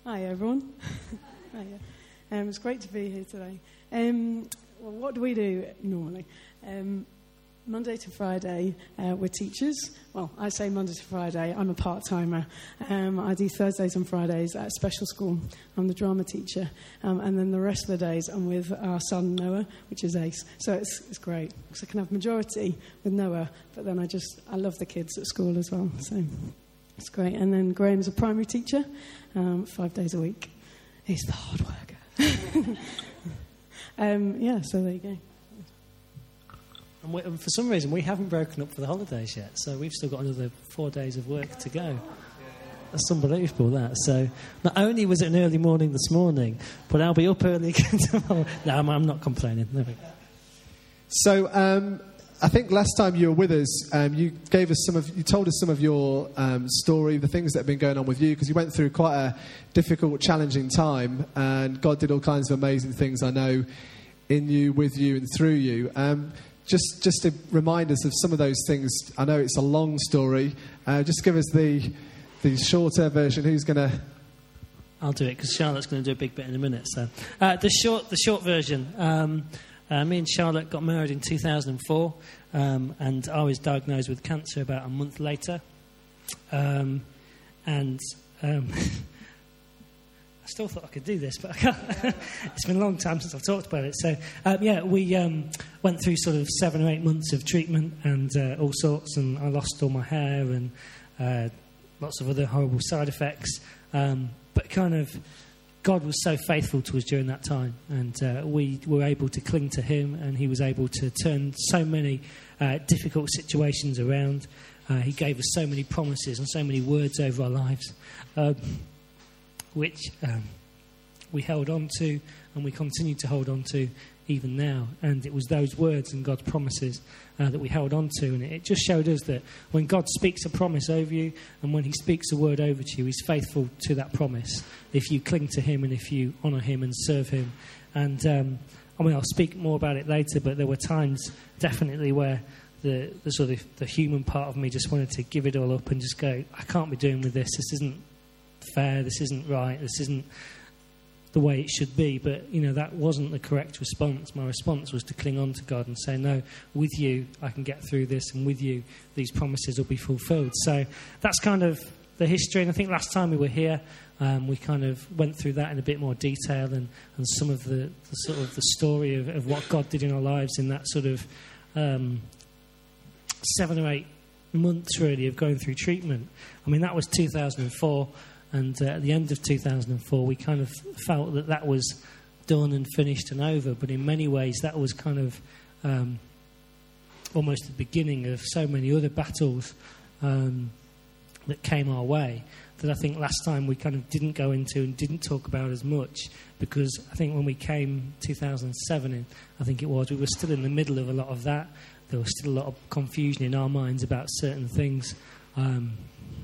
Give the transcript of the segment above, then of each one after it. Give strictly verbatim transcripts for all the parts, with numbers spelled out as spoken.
Hi everyone. Hi, yeah. um, it's great to be here today. Um, well, what do we do normally? Um, Monday to Friday, uh, we're teachers. Well, I say Monday to Friday. I'm a part-timer. Um, I do Thursdays and Fridays at special school. I'm the drama teacher. Um, and then the rest of the days, I'm with our son, Noah, which is Ace. So it's it's great. Because I can have majority with Noah, but then I just, I love the kids at school as well. So it's great. And then Graham's a primary teacher, um, five days a week. He's the hard worker. um, yeah, so there you go. And, we, and for some reason, we haven't broken up for the holidays yet, so we've still got another four days of work to go. That's unbelievable, that. So not only was it an early morning this morning, but I'll be up early again tomorrow. No, I'm, I'm not complaining. No. So um, I think last time you were with us, um, you gave us some of, you told us some of your um, story, the things that have been going on with you, because you went through quite a difficult, challenging time, and God did all kinds of amazing things, I know, in you, with you, and through you. Um, Just just to remind us of some of those things. I know it's a long story. Uh, just give us the the shorter version. Who's going to... I'll do it, because Charlotte's going to do a big bit in a minute. So, uh, the short the short version. Um, uh, me and Charlotte got married in two thousand four, um, and I was diagnosed with cancer about a month later. Um, and... Um, I still thought I could do this, but I can't. It's been a long time since I've talked about it. So, um, yeah, we um, went through sort of seven or eight months of treatment and uh, all sorts, and I lost all my hair and uh, lots of other horrible side effects. Um, but kind of, God was so faithful to us during that time, and uh, we were able to cling to Him, and He was able to turn so many uh, difficult situations around. Uh, he gave us so many promises and so many words over our lives. Um, which um, we held on to and we continue to hold on to even now. And it was those words and God's promises uh, that we held on to. And it just showed us that when God speaks a promise over you and when He speaks a word over to you, He's faithful to that promise if you cling to Him and if you honour Him and serve Him. And um, I mean, I'll speak more about it later, but there were times definitely where the, the sort of the human part of me just wanted to give it all up and just go, I can't be doing with this. This isn't fair, this isn't right, this isn't the way it should be. But, you know, that wasn't the correct response. My response was to cling on to God and say, no, with you I can get through this, and with you these promises will be fulfilled. So that's kind of the history. And I think last time we were here, um, we kind of went through that in a bit more detail, and, and some of the, the sort of the story of, of what God did in our lives in that sort of um, seven or eight months really of going through treatment. I mean, that was two thousand four. And uh, at the end of two thousand four, we kind of felt that that was done and finished and over. But in many ways, that was kind of um, almost the beginning of so many other battles um, that came our way that I think last time we kind of didn't go into and didn't talk about as much, because I think when we came two thousand seven, I think it was, we were still in the middle of a lot of that. There was still a lot of confusion in our minds about certain things. Um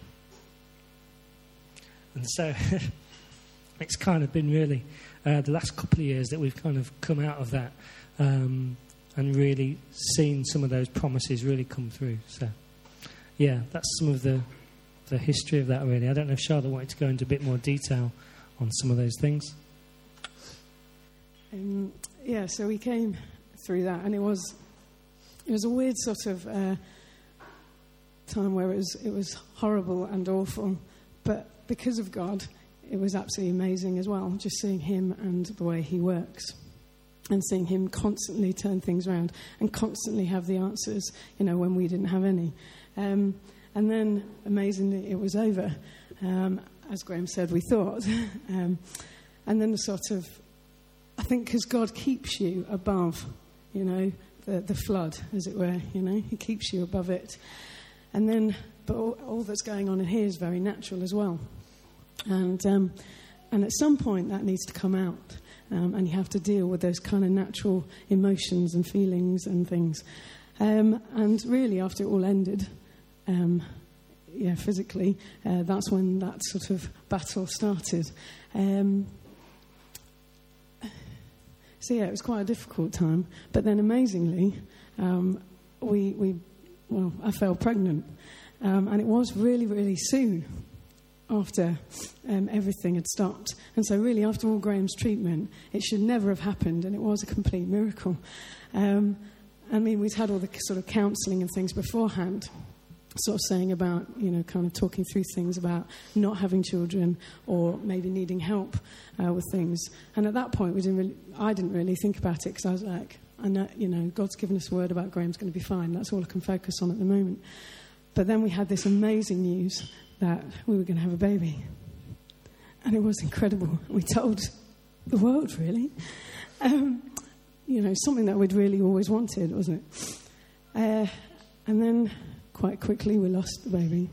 And so it's kind of been really uh, the last couple of years that we've kind of come out of that um, and really seen some of those promises really come through. So, yeah, that's some of the the history of that, really. I don't know if Charlotte wanted to go into a bit more detail on some of those things. Um, yeah, so we came through that, and it was it was a weird sort of uh, time where it was it was horrible and awful, but because of God, it was absolutely amazing as well, just seeing Him and the way He works and seeing Him constantly turn things around and constantly have the answers, you know, when we didn't have any. Um, and then, amazingly, it was over. Um, as Graham said, we thought. um, and then the sort of, I think because God keeps you above, you know, the, the flood, as it were, you know, He keeps you above it. And then, but all, all that's going on in here is very natural as well. And um, and at some point that needs to come out, um, and you have to deal with those kind of natural emotions and feelings and things. Um, and really, after it all ended, um, yeah, physically, uh, that's when that sort of battle started. Um, so yeah, it was quite a difficult time. But then, amazingly, um, we, we, well, I fell pregnant, um, and it was really, really soon. after um, everything had stopped. And so really, after all Graham's treatment, it should never have happened, and it was a complete miracle. Um, I mean, we'd had all the sort of counselling and things beforehand, sort of saying about, you know, kind of talking through things about not having children or maybe needing help uh, with things. And at that point, we didn't really, I didn't really think about it because I was like, I know, you know, God's given us a word about Graham's going to be fine. That's all I can focus on at the moment. But then we had this amazing news that we were going to have a baby. And it was incredible. We told the world, really. Um, you know, something that we'd really always wanted, wasn't it? Uh, and then quite quickly we lost the baby.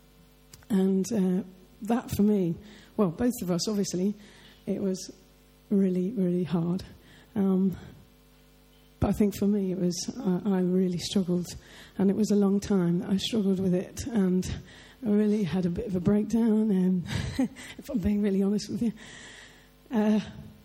And uh, that for me, well, both of us, obviously, it was really, really hard. Um, but I think for me it was, uh, I really struggled. And it was a long time that I struggled with it. And I really had a bit of a breakdown, um, if I'm being really honest with you. Uh,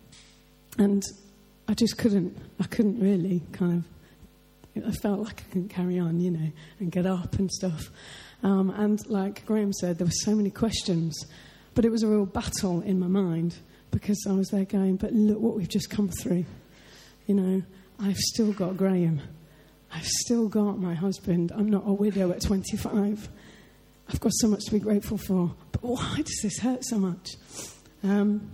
and I just couldn't, I couldn't really kind of, I felt like I couldn't carry on, you know, and get up and stuff. Um, and like Graham said, there were so many questions, but it was a real battle in my mind because I was there going, but look what we've just come through. You know, I've still got Graham. I've still got my husband. I'm not a widow at twenty-five. I've got so much to be grateful for. But why does this hurt so much? Um,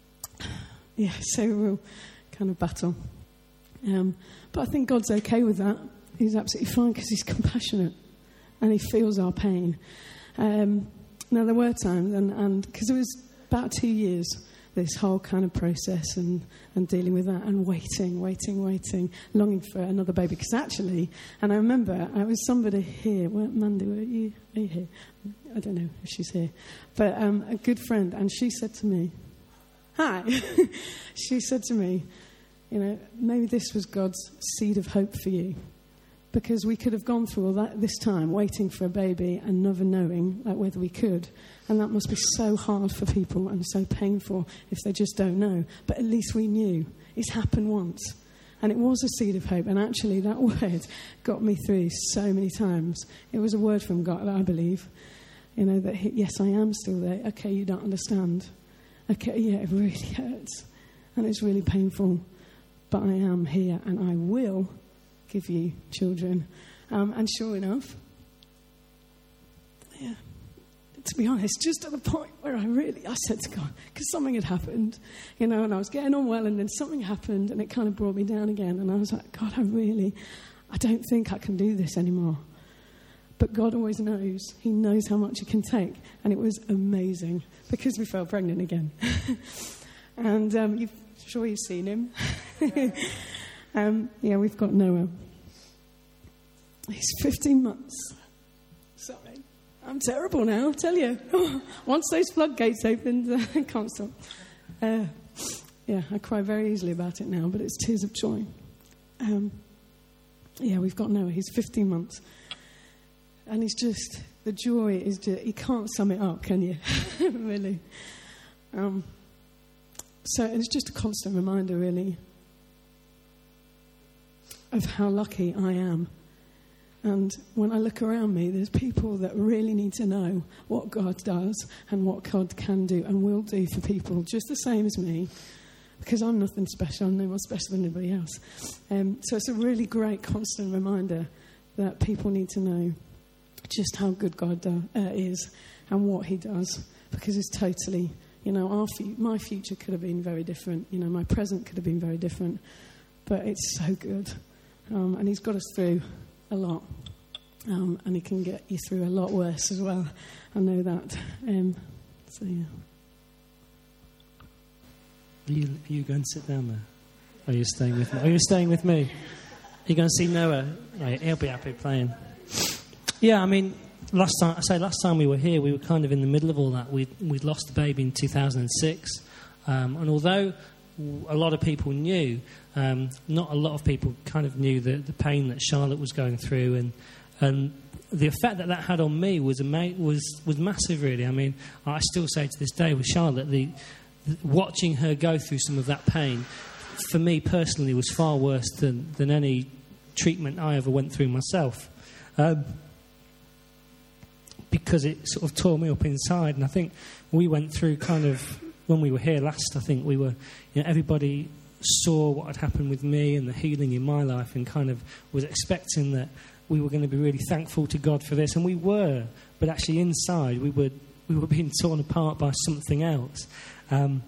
yeah, so we'll kind of battle. Um, but I think God's okay with that. He's absolutely fine because he's compassionate and he feels our pain. Um, now, there were times, and because it was about two years, this whole kind of process and, and dealing with that and waiting, waiting, waiting, longing for another baby. Because actually, and I remember, I was somebody here, where, Mandy, were you, are you here? I don't know if she's here. But um, a good friend, and she said to me, hi, she said to me, you know, maybe this was God's seed of hope for you. Because we could have gone through all that this time, waiting for a baby and never knowing like, whether we could. And that must be so hard for people and so painful if they just don't know. But at least we knew. It's happened once. And it was a seed of hope. And actually that word got me through so many times. It was a word from God, I believe. You know, that, yes, I am still there. Okay, you don't understand. Okay, yeah, it really hurts. And it's really painful. But I am here and I will give you children. Um, and sure enough, yeah, to be honest, just at the point where I really, I said to God, because something had happened, you know, and I was getting on well, and then something happened, and it kind of brought me down again, and I was like, God, I really, I don't think I can do this anymore. But God always knows. He knows how much he can take, and it was amazing, because we fell pregnant again. and um, you've, sure you've seen him. Um, yeah, we've got Noah. He's fifteen months. Sorry. I'm terrible now, I'll tell you. Once those floodgates opened, I can't stop. Uh, yeah, I cry very easily about it now, but it's tears of joy. Um, yeah, we've got Noah. He's fifteen months. And he's just, the joy is just, you can't sum it up, can you? Really. Um, so it's just a constant reminder, really, of how lucky I am. And when I look around me, there's people that really need to know what God does and what God can do and will do for people just the same as me, because I'm nothing special. I'm no more special than anybody else. Um, so it's a really great constant reminder that people need to know just how good God do, uh, is and what he does, because it's totally, you know, our fu- my future could have been very different. You know, my present could have been very different, but it's so good. Um, and he's got us through a lot. Um, and he can get you through a lot worse as well. I know that. Um, so, yeah. Are you, are you going to sit down there? Are you staying with me? Are you staying with me? Are you going to see Noah? Right, he'll be happy playing. Yeah, I mean, last time I say last time we were here, we were kind of in the middle of all that. We'd, we'd lost the baby in two thousand six. Um, and although a lot of people knew, um, not a lot of people kind of knew the, the pain that Charlotte was going through, and and the effect that that had on me was ama- was was massive, really. I mean, I still say to this day with Charlotte, the, the watching her go through some of that pain, for me personally, was far worse than, than any treatment I ever went through myself. Um, because it sort of tore me up inside. And I think we went through kind of, when we were here last, I think we were, you know, everybody saw what had happened with me and the healing in my life and kind of was expecting that we were going to be really thankful to God for this. And we were, but actually inside we were we were being torn apart by something else. Um,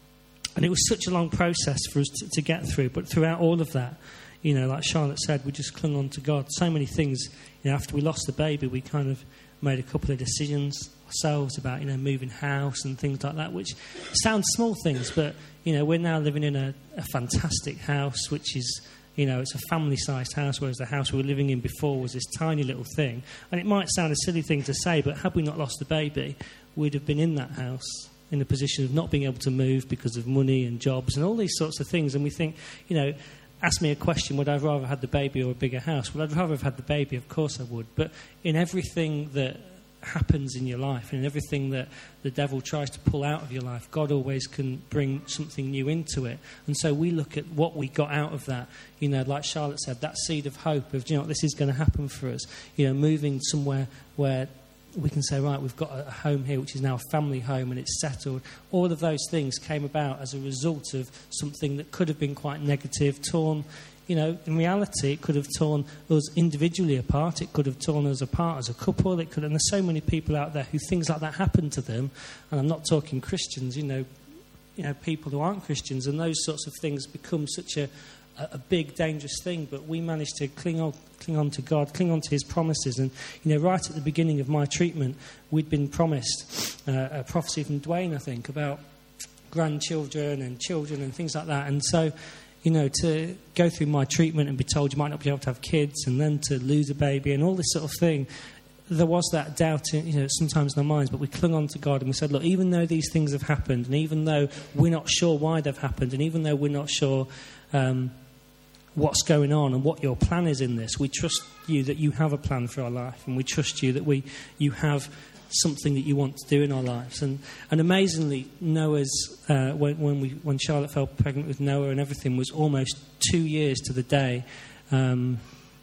and it was such a long process for us to, to get through. But throughout all of that, you know, like Charlotte said, we just clung on to God. So many things, you know, after we lost the baby, we kind of made a couple of decisions ourselves about, you know, moving house and things like that, which sound small things, but, you know, we're now living in a, a fantastic house, which is, you know, it's a family-sized house, whereas the house we were living in before was this tiny little thing. And it might sound a silly thing to say, but had we not lost the baby, we'd have been in that house in a position of not being able to move because of money and jobs and all these sorts of things. And we think, you know, ask me a question, would I rather have had the baby or a bigger house? Well, I'd rather have had the baby, of course I would. But in everything that happens in your life and in everything that the devil tries to pull out of your life, God always can bring something new into it. And so we look at what we got out of that, you know, like Charlotte said, that seed of hope of, you know, this is going to happen for us, you know, moving somewhere where we can say, right, we've got a home here which is now a family home and it's settled. All of those things came about as a result of something that could have been quite negative, torn. You know, in reality, it could have torn us individually apart. It could have torn us apart as a couple. It could, and there's so many people out there who things like that happen to them. And I'm not talking Christians, you know, you know, people who aren't Christians, and those sorts of things become such a, a big, dangerous thing. But we managed to cling on, cling on to God, cling on to His promises. And, you know, right at the beginning of my treatment, we'd been promised uh, a prophecy from Dwayne, I think, about grandchildren and children and things like that. And so, you know, to go through my treatment and be told you might not be able to have kids and then to lose a baby and all this sort of thing, there was that doubt, in, you know, sometimes in our minds, but we clung on to God and we said, look, even though these things have happened and even though we're not sure why they've happened and even though we're not sure um, what's going on and what your plan is in this, we trust you that you have a plan for our life and we trust you that we you have something that you want to do in our lives. And and amazingly, Noah's uh, when, when we when Charlotte fell pregnant with Noah and everything was almost two years to the day um,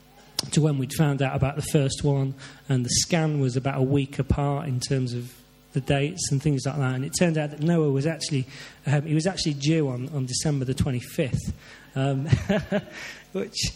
to when we'd found out about the first one, and the scan was about a week apart in terms of the dates and things like that. And it turned out that Noah was actually um, he was actually due on, on December the twenty-fifth, um, which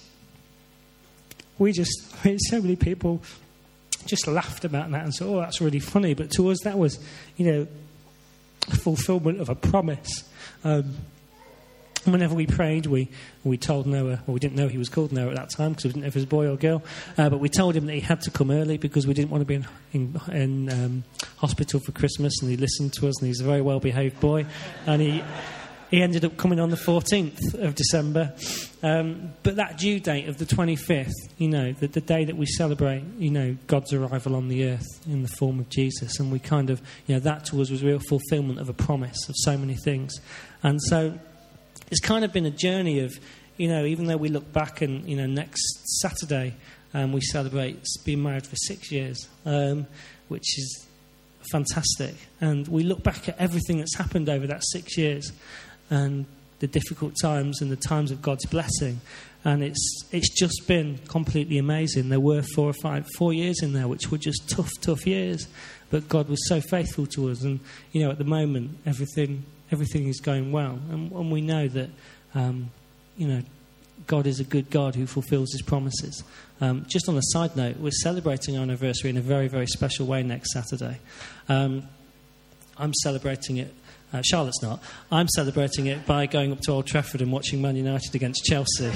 we just I mean, so many people just laughed about that and said, oh, that's really funny. But to us, that was, you know, a fulfillment of a promise. Um, whenever we prayed, we we told Noah, well, we didn't know he was called Noah at that time because we didn't know if he was a boy or girl, uh, but we told him that he had to come early because we didn't want to be in, in, in um, hospital for Christmas, and he listened to us, and he's a very well-behaved boy. And he... He ended up coming on the fourteenth of December. Um, but that due date of the twenty-fifth, you know, the, the day that we celebrate, you know, God's arrival on the earth in the form of Jesus. And we kind of, you know, that to us was real fulfillment of a promise of so many things. And so it's kind of been a journey of, you know, even though we look back and, you know, next Saturday um, we celebrate being married for six years, um, which is fantastic. And we look back at everything that's happened over that six years. And the difficult times and the times of God's blessing. And it's it's just been completely amazing. There were four or five, four years in there which were just tough, tough years. But God was so faithful to us. And, you know, at the moment, everything everything is going well. And, and we know that, um, you know, God is a good God who fulfills His promises. Um, just on a side note, we're celebrating our anniversary in a very, very special way next Saturday. Um, I'm celebrating it. Uh, Charlotte's not. I'm celebrating it by going up to Old Trafford and watching Man United against Chelsea.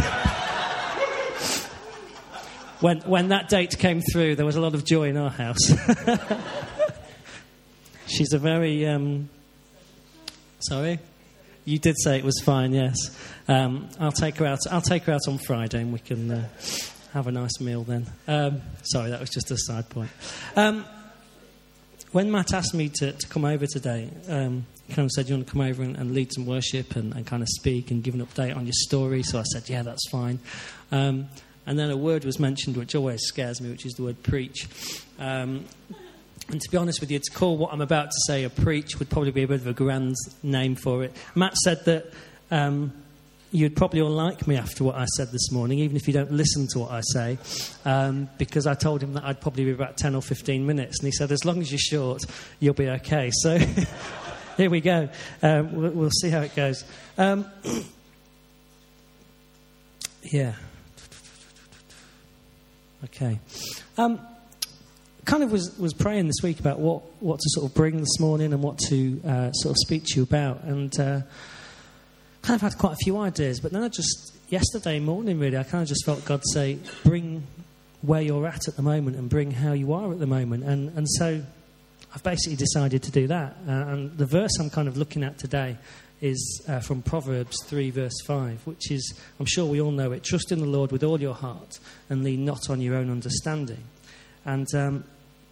when when that date came through, there was a lot of joy in our house. She's a very... Um, sorry? You did say it was fine, yes. Um, I'll take her out. I'll take her out on Friday, and we can uh, have a nice meal then. Um, sorry, that was just a side point. Um, When Matt asked me to, to come over today, um, he kind of said, you want to come over and, and lead some worship and, and kind of speak and give an update on your story? So I said, yeah, that's fine. Um, and then a word was mentioned which always scares me, which is the word preach. Um, and to be honest with you, to call what I'm about to say a preach would probably be a bit of a grand name for it. Matt said that um, you'd probably all like me after what I said this morning, even if you don't listen to what I say, um, because I told him that I'd probably be about ten or fifteen minutes, and he said, as long as you're short, you'll be okay. So here we go. Um, we'll, we'll see how it goes. Um, yeah. Okay. Um, kind of was, was praying this week about what, what to sort of bring this morning and what to uh, sort of speak to you about, and uh, kind of had quite a few ideas, but then I just, yesterday morning really, I kind of just felt God say, bring where you're at at the moment and bring how you are at the moment, and, and so I've basically decided to do that, uh, and the verse I'm kind of looking at today is uh, from Proverbs three verse five, which is, I'm sure we all know it, trust in the Lord with all your heart and lean not on your own understanding. And um,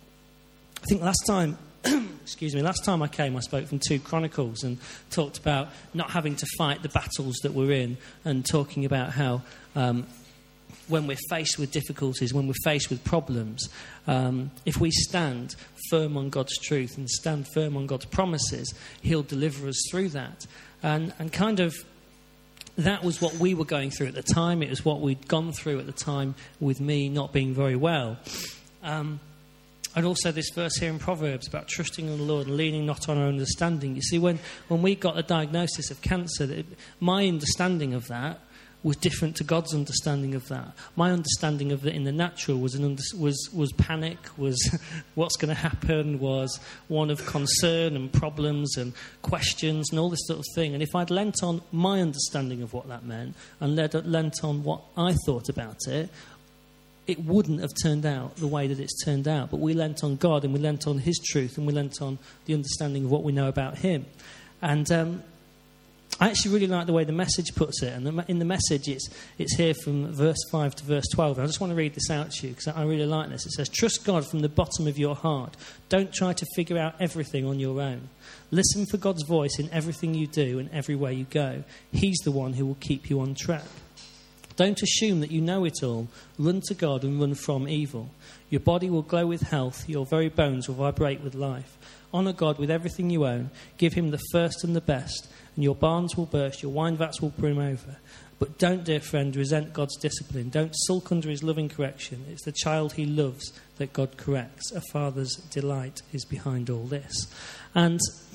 I think last time, excuse me, last time I came I spoke from two Chronicles and talked about not having to fight the battles that we're in, and talking about how um, when we're faced with difficulties, when we're faced with problems, um, if we stand firm on God's truth and stand firm on God's promises, he'll deliver us through that. And, and kind of that was what we were going through at the time. It was what we'd gone through at the time with me not being very well. Um, and also this verse here in Proverbs about trusting in the Lord and leaning not on our understanding. You see, when, when we got the diagnosis of cancer, it, my understanding of that was different to God's understanding of that. My understanding of it in the natural was an under, was was panic, was what's going to happen, was one of concern and problems and questions and all this sort of thing. And if I'd lent on my understanding of what that meant and led, lent on what I thought about it, it wouldn't have turned out the way that it's turned out. But we lent on God, and we lent on his truth, and we lent on the understanding of what we know about him. And um I actually really like the way the Message puts it. And the, in the Message, it's, it's here from verse five to verse twelve. And I just want to read this out to you because I really like this. It says, trust God from the bottom of your heart. Don't try to figure out everything on your own. Listen for God's voice in everything you do and everywhere you go. He's the one who will keep you on track. Don't assume that you know it all. Run to God and run from evil. Your body will glow with health. Your very bones will vibrate with life. Honour God with everything you own. Give him the first and the best. And your barns will burst, your wine vats will brim over. But don't, dear friend, resent God's discipline. Don't sulk under his loving correction. It's the child he loves that God corrects. A father's delight is behind all this. And,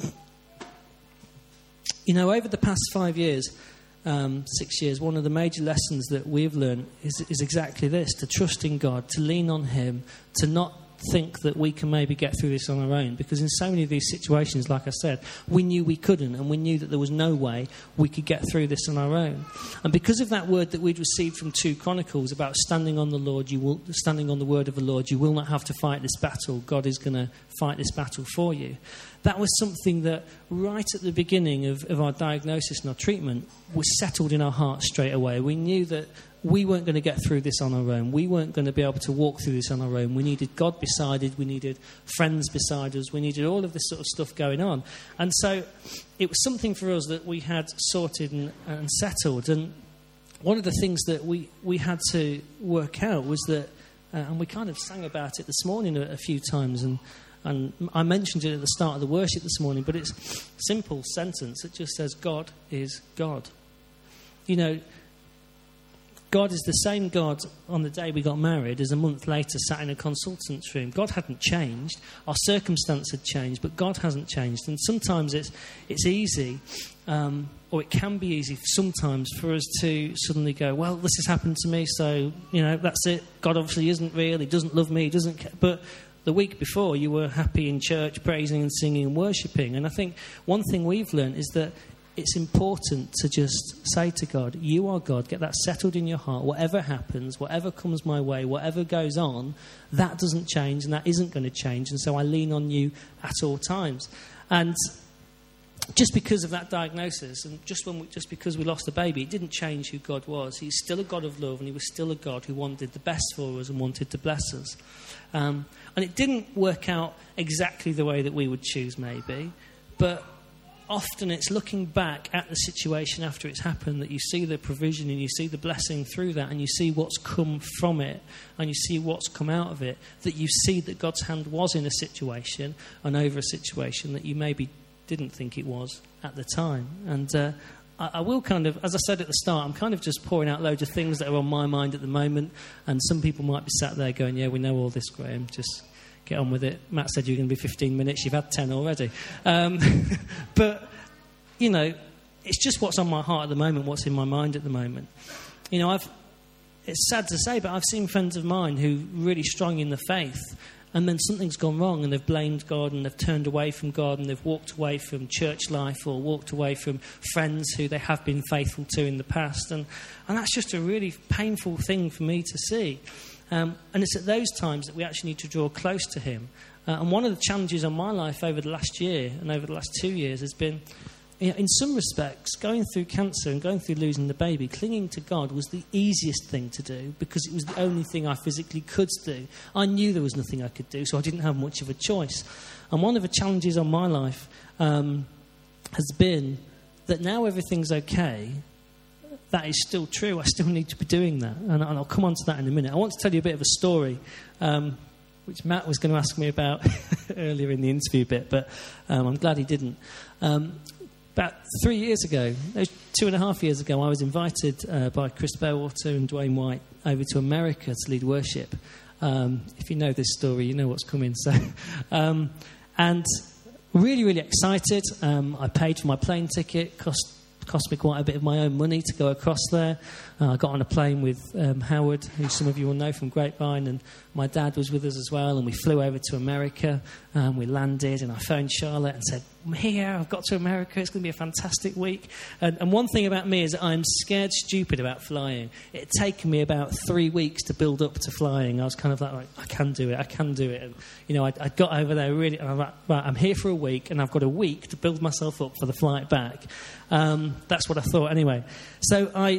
you know, over the past five years, um, six years, one of the major lessons that we've learned is, is exactly this, to trust in God, to lean on him, to not think that we can maybe get through this on our own, because in so many of these situations, like I said, we knew we couldn't, and we knew that there was no way we could get through this on our own. And because of that word that we'd received from two Chronicles about standing on the Lord, you will standing on the word of the Lord, you will not have to fight this battle. God is going to fight this battle for you. That was something that right at the beginning of, of our diagnosis and our treatment was settled in our hearts straight away. We knew that we weren't going to get through this on our own. We weren't going to be able to walk through this on our own. We needed God beside us. We needed friends beside us. We needed all of this sort of stuff going on. And so it was something for us that we had sorted and, and settled. And one of the things that we, we had to work out was that, uh, and we kind of sang about it this morning a, a few times, and, and I mentioned it at the start of the worship this morning, but it's a simple sentence. It just says, God is God. You know, God is the same God on the day we got married as a month later sat in a consultant's room. God hadn't changed. Our circumstance had changed, but God hasn't changed. And sometimes it's it's easy, um, or it can be easy sometimes for us to suddenly go, well, this has happened to me, so, you know, that's it. God obviously isn't real. He doesn't love me. He doesn't care. But the week before, you were happy in church, praising and singing and worshipping. And I think one thing we've learned is that it's important to just say to God, you are God, get that settled in your heart. Whatever happens, whatever comes my way, whatever goes on, that doesn't change and that isn't going to change. And so I lean on you at all times. And just because of that diagnosis, and just when we, just because we lost a baby, it didn't change who God was. He's still a God of love, and he was still a God who wanted the best for us and wanted to bless us. Um, and it didn't work out exactly the way that we would choose, maybe, but often it's looking back at the situation after it's happened that you see the provision and you see the blessing through that, and you see what's come from it and you see what's come out of it, that you see that God's hand was in a situation and over a situation that you maybe didn't think it was at the time. And uh, I, I will kind of, as I said at the start, I'm kind of just pouring out loads of things that are on my mind at the moment. And some people might be sat there going, yeah, we know all this, Graham, just get on with it. Matt said you're going to be fifteen minutes. You've had ten already. Um, but, you know, it's just what's on my heart at the moment, what's in my mind at the moment. You know, I've, it's sad to say, but I've seen friends of mine who are really strong in the faith, and then something's gone wrong and they've blamed God and they've turned away from God and they've walked away from church life or walked away from friends who they have been faithful to in the past. And, and that's just a really painful thing for me to see. Um, and it's at those times that we actually need to draw close to him. Uh, and one of the challenges on my life over the last year and over the last two years has been, you know, in some respects, going through cancer and going through losing the baby, clinging to God was the easiest thing to do because it was the only thing I physically could do. I knew there was nothing I could do, so I didn't have much of a choice. And one of the challenges on my life um, has been that now everything's okay. That is still true. I still need to be doing that. And, and I'll come on to that in a minute. I want to tell you a bit of a story, um, which Matt was going to ask me about earlier in the interview bit, but um, I'm glad he didn't. Um, about three years ago, two and a half years ago, I was invited uh, by Chris Bearwater and Dwayne White over to America to lead worship. Um, if you know this story, you know what's coming. So, um, and really, really excited. Um, I paid for my plane ticket, cost cost me quite a bit of my own money to go across there. Uh, I got on a plane with um, Howard, who some of you will know from Grapevine, and my dad was with us as well, and we flew over to America. Um, we landed, and I phoned Charlotte and said, I'm here, I've got to America, it's going to be a fantastic week. And, and one thing about me is that I'm scared stupid about flying. It had taken me about three weeks to build up to flying. I was kind of like, right, I can do it, I can do it. And, you know, I, I got over there really, and I'm like, right, I'm here for a week, and I've got a week to build myself up for the flight back. Um, that's what I thought anyway. So I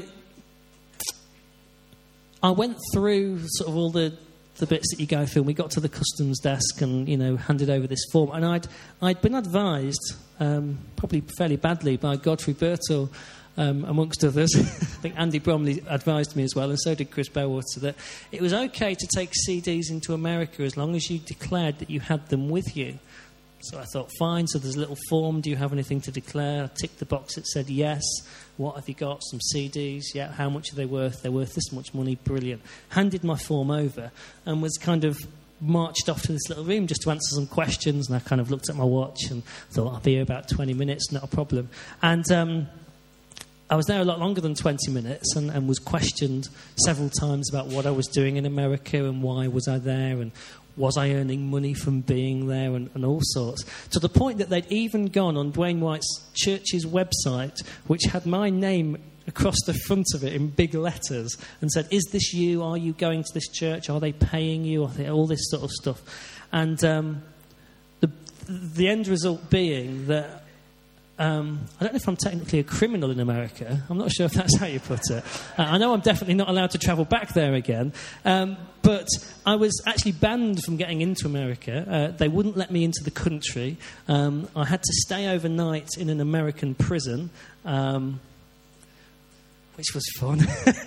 I went through sort of all the, the bits that you go through, and we got to the customs desk and, you know, handed over this form. And I'd, I'd been advised, um, probably fairly badly, by Godfrey Birtle, um, amongst others. I think Andy Bromley advised me as well, and so did Chris Bearwater, that it was okay to take C Ds into America as long as you declared that you had them with you. So I thought, fine, so there's a little form. Do you have anything to declare? I ticked the box that said yes. What have you got? Some C Ds. Yeah, how much are they worth? They're worth this much money. Brilliant. Handed my form over and was kind of marched off to this little room just to answer some questions. And I kind of looked at my watch and thought, I'll be here about twenty minutes, not a problem. And um, I was there a lot longer than twenty minutes and, and was questioned several times about what I was doing in America and why was I there and was I earning money from being there and, and all sorts. To the point that they'd even gone on Dwayne White's church's website, which had my name across the front of it in big letters, and said, is this you? Are you going to this church? Are they paying you? Are they, all this sort of stuff. And um, the, the end result being that Um, I don't know if I'm technically a criminal in America. I'm not sure if that's how you put it. Uh, I know I'm definitely not allowed to travel back there again. Um, but I was actually banned from getting into America. Uh, they wouldn't let me into the country. Um, I had to stay overnight in an American prison, um, which was fun.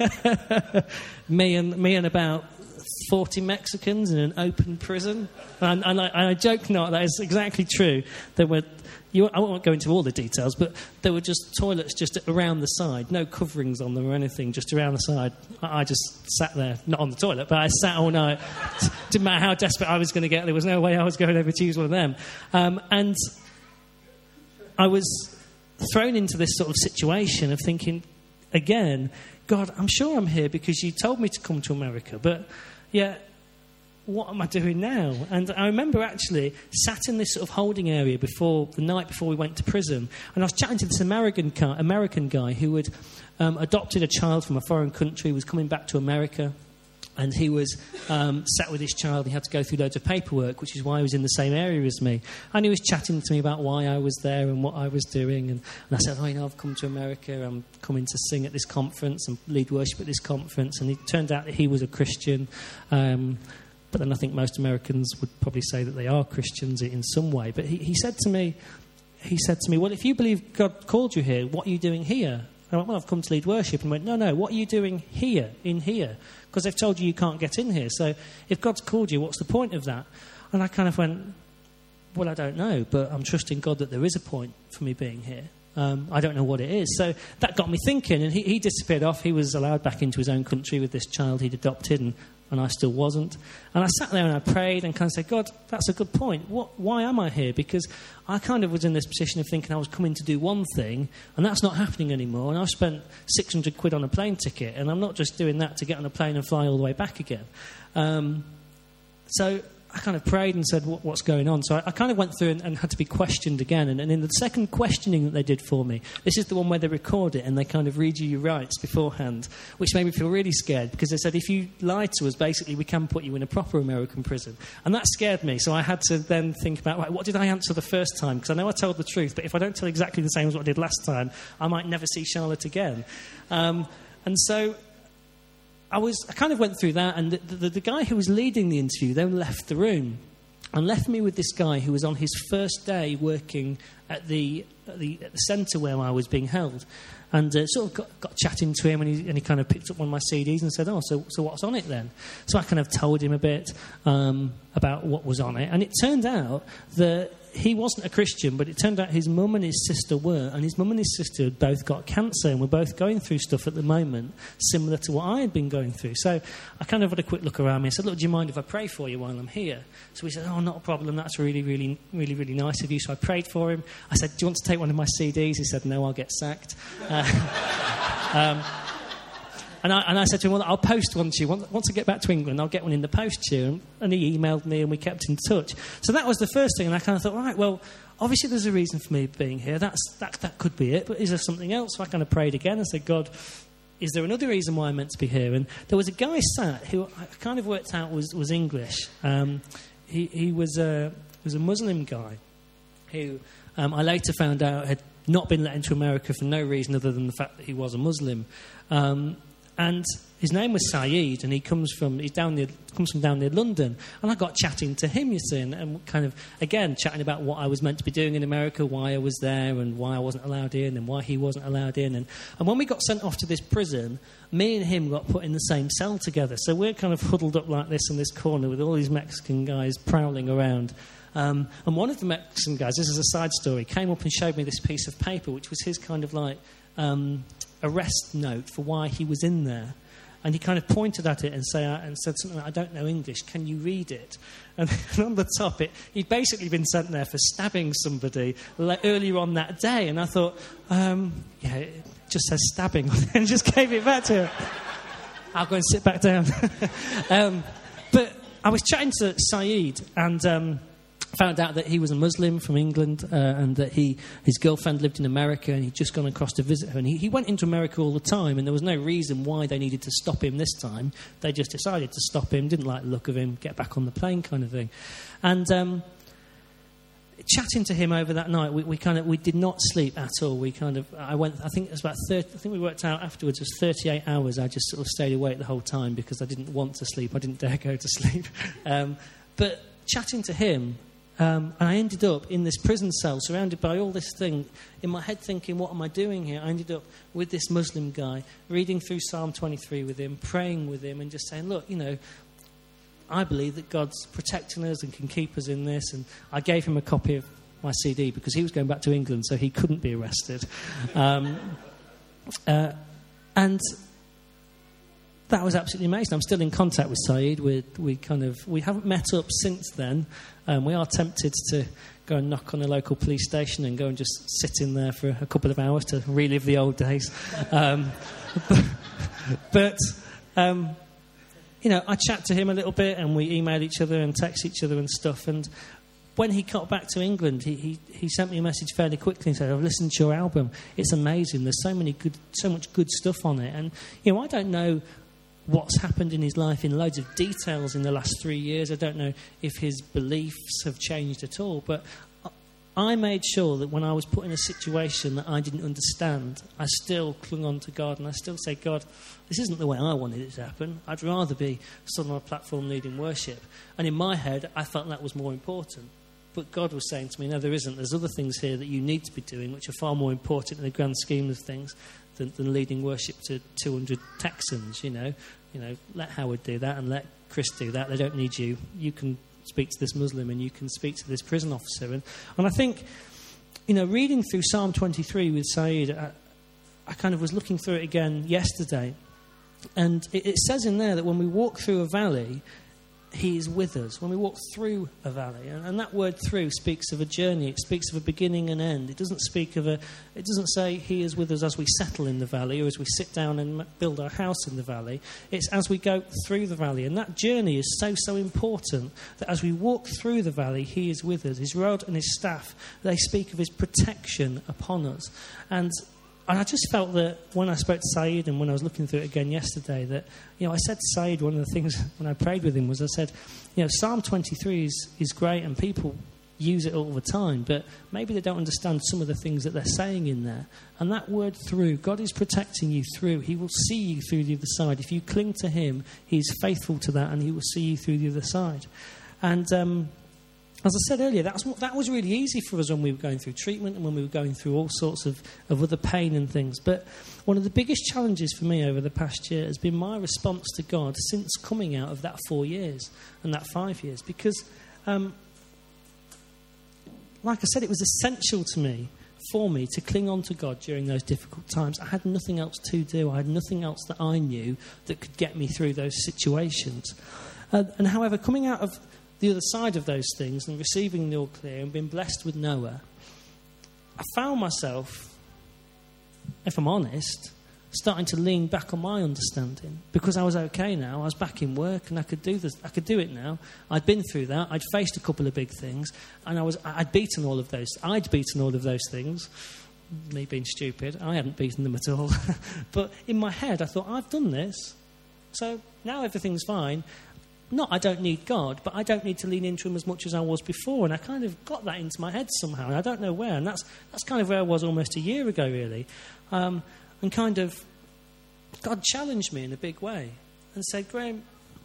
me and me and about forty Mexicans in an open prison. And, and, I, and I joke not, that is exactly true. There were... You, I won't go into all the details, but there were just toilets just around the side, no coverings on them or anything, just around the side. I, I just sat there, not on the toilet, but I sat all night. Didn't matter how desperate I was going to get, there was no way I was going over to use one of them. Um, and I was thrown into this sort of situation of thinking, again, God, I'm sure I'm here because you told me to come to America, but yeah, what am I doing now? And I remember actually sat in this sort of holding area before the night before we went to prison, and I was chatting to this American guy, American guy who had um, adopted a child from a foreign country, was coming back to America, and he was um, sat with his child. He had to go through loads of paperwork, which is why he was in the same area as me. And he was chatting to me about why I was there and what I was doing. And, and I said, oh, you know, I've come to America. I'm coming to sing at this conference and lead worship at this conference. And it turned out that he was a Christian. Um, But then I think most Americans would probably say that they are Christians in some way. But he, he said to me, he said to me, well, if you believe God called you here, what are you doing here? And I went, well, I've come to lead worship. And went, no, no, what are you doing here, in here? Because they've told you you can't get in here. So if God's called you, what's the point of that? And I kind of went, well, I don't know, but I'm trusting God that there is a point for me being here. Um, I don't know what it is. So that got me thinking, and he, he disappeared off. He was allowed back into his own country with this child he'd adopted, and, and I still wasn't. And I sat there and I prayed and kind of said, God, that's a good point. What, why am I here? Because I kind of was in this position of thinking I was coming to do one thing, and that's not happening anymore. And I've spent six hundred quid on a plane ticket, and I'm not just doing that to get on a plane and fly all the way back again. Um, so I kind of prayed and said, what, what's going on? So I, I kind of went through and, and had to be questioned again. And, and in the second questioning that they did for me, this is the one where they record it and they kind of read you your rights beforehand, which made me feel really scared because they said, if you lie to us, basically we can put you in a proper American prison. And that scared me. So I had to then think about, right, what did I answer the first time? Because I know I told the truth, but if I don't tell exactly the same as what I did last time, I might never see Charlotte again. Um, and so I was. I kind of went through that, and the, the, the guy who was leading the interview then left the room and left me with this guy who was on his first day working at the at the, at the centre where I was being held, and uh, sort of got, got chatting to him, and he, and he kind of picked up one of my C Ds and said, "Oh, so so what's on it then?" So I kind of told him a bit um, about what was on it, and it turned out that he wasn't a Christian, but it turned out his mum and his sister were, and his mum and his sister had both got cancer and were both going through stuff at the moment similar to what I had been going through. So I kind of had a quick look around me and said, look, do you mind if I pray for you while I'm here? So he said, oh, not a problem, that's really, really, really, really nice of you. So I prayed for him. I said, do you want to take one of my C Ds? He said, no, I'll get sacked. Uh, um, And I, and I said to him, well, I'll post one to you. Once I get back to England, I'll get one in the post to you. And, and he emailed me and we kept in touch. So that was the first thing. And I kind of thought, all right, well, obviously there's a reason for me being here. That's, that, that could be it. But is there something else? So I kind of prayed again and said, God, is there another reason why I'm meant to be here? And there was a guy sat who I kind of worked out was, was English. Um, he, he was a, was a Muslim guy who um, I later found out had not been let into America for no reason other than the fact that he was a Muslim. Um, And his name was Saeed, and he comes from he's down near comes from down near London. And I got chatting to him, you see, and, and kind of again chatting about what I was meant to be doing in America, why I was there, and why I wasn't allowed in, and why he wasn't allowed in. And, and when we got sent off to this prison, me and him got put in the same cell together. So we're kind of huddled up like this in this corner with all these Mexican guys prowling around. Um, and one of the Mexican guys, this is a side story, came up and showed me this piece of paper, which was his kind of like Um, arrest note for why he was in there, and he kind of pointed at it and say uh, and said something like, I don't know English, can you read it? And on the top it he'd basically been sent there for stabbing somebody like, earlier on that day, and I thought um, yeah, it just says stabbing and just gave it back to him. I'll go and sit back down. um, but I was chatting to Saeed and um, found out that he was a Muslim from England uh, and that he his girlfriend lived in America and he'd just gone across to visit her. And he, he went into America all the time, and there was no reason why they needed to stop him this time. They just decided to stop him, didn't like the look of him, get back on the plane kind of thing. And um, chatting to him over that night, we, we kind of we did not sleep at all. We kind of I went. I think it was about thirty. I think we worked out afterwards it was thirty-eight hours. I just sort of stayed awake the whole time because I didn't want to sleep. I didn't dare go to sleep. Um, but chatting to him. Um, and I ended up in this prison cell surrounded by all this thing in my head thinking, what am I doing here? I ended up with this Muslim guy, reading through Psalm twenty-three with him, praying with him and just saying, look, you know, I believe that God's protecting us and can keep us in this. And I gave him a copy of my C D because he was going back to England so he couldn't be arrested. Um, uh, and that was absolutely amazing. I'm still in contact with Saeed. We we kind of we haven't met up since then. Um, we are tempted to go and knock on a local police station and go and just sit in there for a couple of hours to relive the old days. Um, but but um, you know, I chat to him a little bit, and we email each other and text each other and stuff. And when he got back to England, he, he, he sent me a message fairly quickly and said, I've listened to your album. It's amazing. There's so many good, so much good stuff on it. And you know, I don't know what's happened in his life in loads of details in the last three years. I don't know if his beliefs have changed at all, but I made sure that when I was put in a situation that I didn't understand, I still clung on to God, and I still say, God, this isn't the way I wanted it to happen. I'd rather be stood on a platform leading worship. And in my head, I felt that was more important. But God was saying to me, no, there isn't. There's other things here that you need to be doing, which are far more important in the grand scheme of things than, than leading worship to two hundred Texans, you know. You know, let Howard do that and let Chris do that. They don't need you. You can speak to this Muslim and you can speak to this prison officer. And, and I think, you know, reading through Psalm twenty-three with Saeed, I, I kind of was looking through it again yesterday. And it, it says in there that when we walk through a valley, he is with us. When we walk through a valley, and, and that word "through" speaks of a journey. It speaks of a beginning and end. It doesn't speak of a. It doesn't say he is with us as we settle in the valley or as we sit down and build our house in the valley. It's as we go through the valley, and that journey is so so important that as we walk through the valley, he is with us. His rod and his staff, they speak of his protection upon us, and. And I just felt that when I spoke to Saeed and when I was looking through it again yesterday, that, you know, I said to Saeed, one of the things when I prayed with him was I said, you know, Psalm twenty-three is, is great and people use it all the time, but maybe they don't understand some of the things that they're saying in there. And that word "through," God is protecting you through. He will see you through the other side. If you cling to him, he's faithful to that and he will see you through the other side. And um, as I said earlier, that was, that was really easy for us when we were going through treatment and when we were going through all sorts of, of other pain and things. But one of the biggest challenges for me over the past year has been my response to God since coming out of that four years and that five years. Because, um, like I said, it was essential to me, for me, to cling on to God during those difficult times. I had nothing else to do. I had nothing else that I knew that could get me through those situations. Uh, and however, coming out of the other side of those things and receiving the all clear and being blessed with Noah, I found myself, if I'm honest, starting to lean back on my understanding because I was okay now. I was back in work and I could do this. I could do it now. I'd been through that. I'd faced a couple of big things, and I was. I'd beaten all of those. I'd beaten all of those things. Me being stupid, I hadn't beaten them at all. But in my head, I thought, I've done this, so now everything's fine. Not I don't need God, but I don't need to lean into him as much as I was before. And I kind of got that into my head somehow, and I don't know where. And that's that's kind of where I was almost a year ago, really. Um, and kind of, God challenged me in a big way and said, Graham,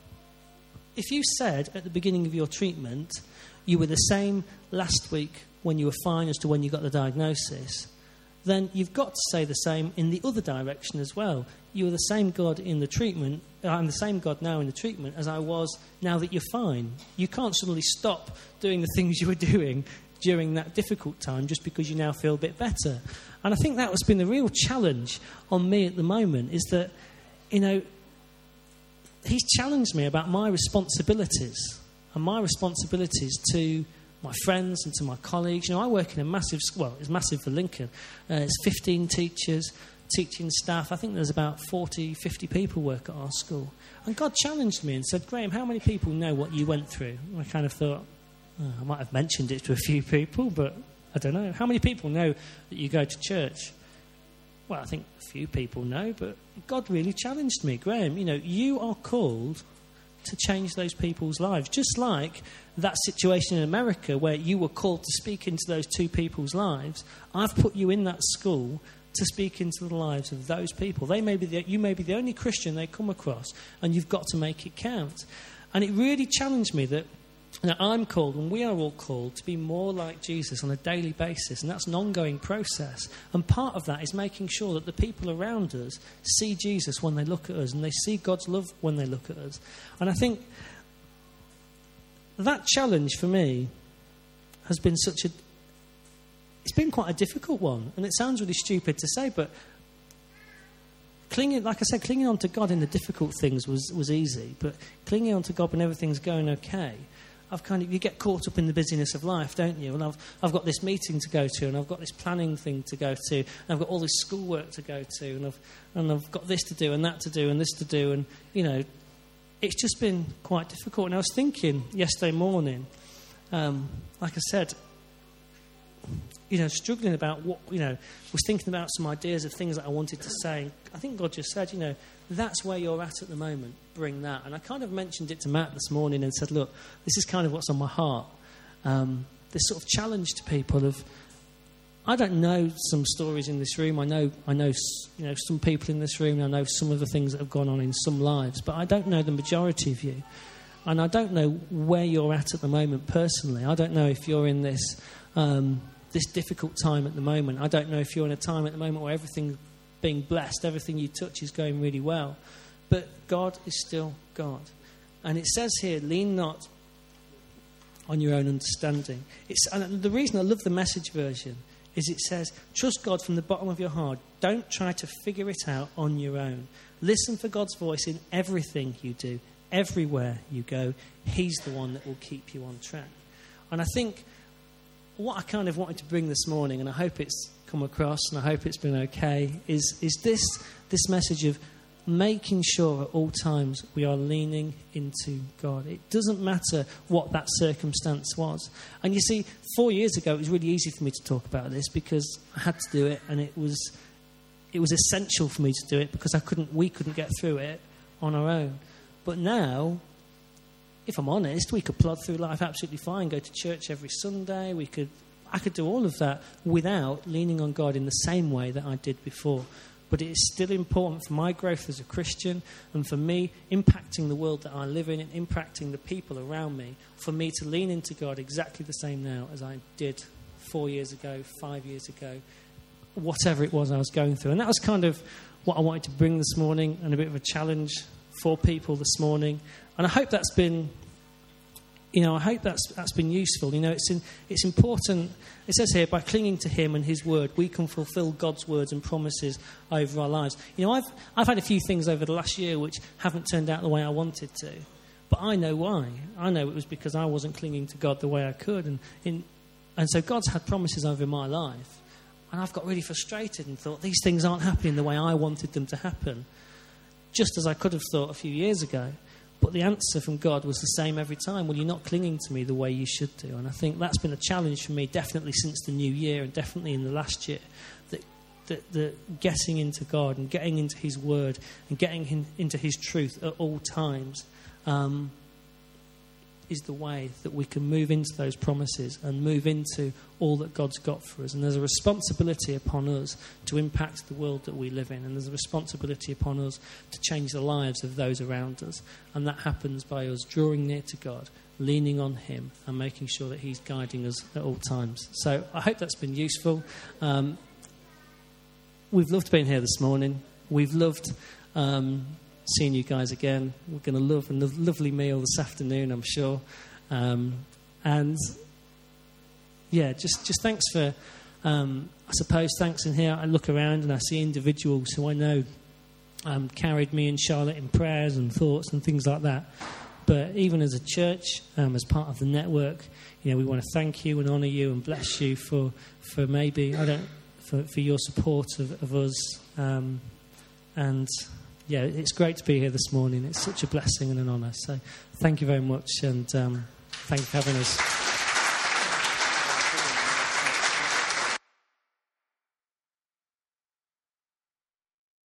if you said at the beginning of your treatment you were the same last week when you were fine as to when you got the diagnosis, then you've got to say the same in the other direction as well. You are the same God in the treatment, I'm the same God now in the treatment as I was now that you're fine. You can't suddenly stop doing the things you were doing during that difficult time just because you now feel a bit better. And I think that has been the real challenge on me at the moment, is that, you know, he's challenged me about my responsibilities and my responsibilities to my friends and to my colleagues. You know, I work in a massive, well, it's massive for Lincoln. Uh, it's fifteen teachers, teaching staff. I think there's about forty, fifty people work at our school. And God challenged me and said, Graham, how many people know what you went through? And I kind of thought, oh, I might have mentioned it to a few people, but I don't know. How many people know that you go to church? Well, I think a few people know, but God really challenged me. Graham, you know, you are called to change those people's lives. Just like that situation in America where you were called to speak into those two people's lives, I've put you in that school to speak into the lives of those people. They may be the, you may be the only Christian they come across, and you've got to make it count. And it really challenged me that, you know, I'm called, and we are all called, to be more like Jesus on a daily basis, and that's an ongoing process. And part of that is making sure that the people around us see Jesus when they look at us, and they see God's love when they look at us. And I think that challenge for me has been such a... It's been quite a difficult one, and it sounds really stupid to say, but clinging, like I said, clinging on to God in the difficult things was, was easy, but clinging on to God when everything's going okay, I've kind of, you get caught up in the busyness of life, don't you? And I've I've got this meeting to go to, and I've got this planning thing to go to, and I've got all this schoolwork to go to, and I've and I've got this to do, and that to do, and this to do, and you know, it's just been quite difficult. And I was thinking yesterday morning, um, like I said, you know, struggling about what, you know, was thinking about some ideas of things that I wanted to say. I think God just said, you know, that's where you're at at the moment. Bring that. And I kind of mentioned it to Matt this morning and said, look, this is kind of what's on my heart. Um, this sort of challenge to people of, I don't know some stories in this room. I know, I know, you know, some people in this room. I know some of the things that have gone on in some lives, but I don't know the majority of you. And I don't know where you're at at the moment personally. I don't know if you're in this... Um, this difficult time at the moment. I don't know if you're in a time at the moment where everything's being blessed, everything you touch is going really well. But God is still God. And it says here, lean not on your own understanding. It's, and the reason I love the Message version is it says, trust God from the bottom of your heart. Don't try to figure it out on your own. Listen for God's voice in everything you do, everywhere you go. He's the one that will keep you on track. And I think what I kind of wanted to bring this morning, and I hope it's come across and I hope it's been okay, is, is this, this message of making sure at all times we are leaning into God. It doesn't matter what that circumstance was. And you see, four years ago, it was really easy for me to talk about this because I had to do it, and it was it was essential for me to do it because I couldn't, we couldn't get through it on our own. But now, if I'm honest, we could plod through life absolutely fine, go to church every Sunday. We could, I could do all of that without leaning on God in the same way that I did before. But it is still important for my growth as a Christian and for me impacting the world that I live in and impacting the people around me, for me to lean into God exactly the same now as I did four years ago, five years ago, whatever it was I was going through. And that was kind of what I wanted to bring this morning, and a bit of a challenge for people this morning. And I hope that's been, you know, I hope that's that's been useful. You know, it's in, it's important. It says here, by clinging to Him and His Word, we can fulfil God's words and promises over our lives. You know, I've I've had a few things over the last year which haven't turned out the way I wanted to, but I know why. I know it was because I wasn't clinging to God the way I could, and in, and so God's had promises over my life, and I've got really frustrated and thought these things aren't happening the way I wanted them to happen, just as I could have thought a few years ago. But the answer from God was the same every time. Well, you're not clinging to me the way you should do. And I think that's been a challenge for me, definitely since the new year and definitely in the last year, that, that, that getting into God and getting into His Word and getting in, into His truth at all times um, is the way that we can move into those promises and move into all that God's got for us. And there's a responsibility upon us to impact the world that we live in, and there's a responsibility upon us to change the lives of those around us. And that happens by us drawing near to God, leaning on Him, and making sure that He's guiding us at all times. So I hope that's been useful. Um, we've loved being here this morning. We've loved um, seeing you guys again. We're going to love a lovely meal this afternoon, I'm sure. Um, and yeah, just, just thanks for, um, I suppose, thanks in here. I look around and I see individuals who I know um, carried me and Charlotte in prayers and thoughts and things like that. But even as a church, um, as part of the network, you know, we want to thank you and honour you and bless you for, for maybe, I don't, for, for your support of, of us. Um, and yeah, it's great to be here this morning. It's such a blessing and an honour. So thank you very much, and um, thank you for having us.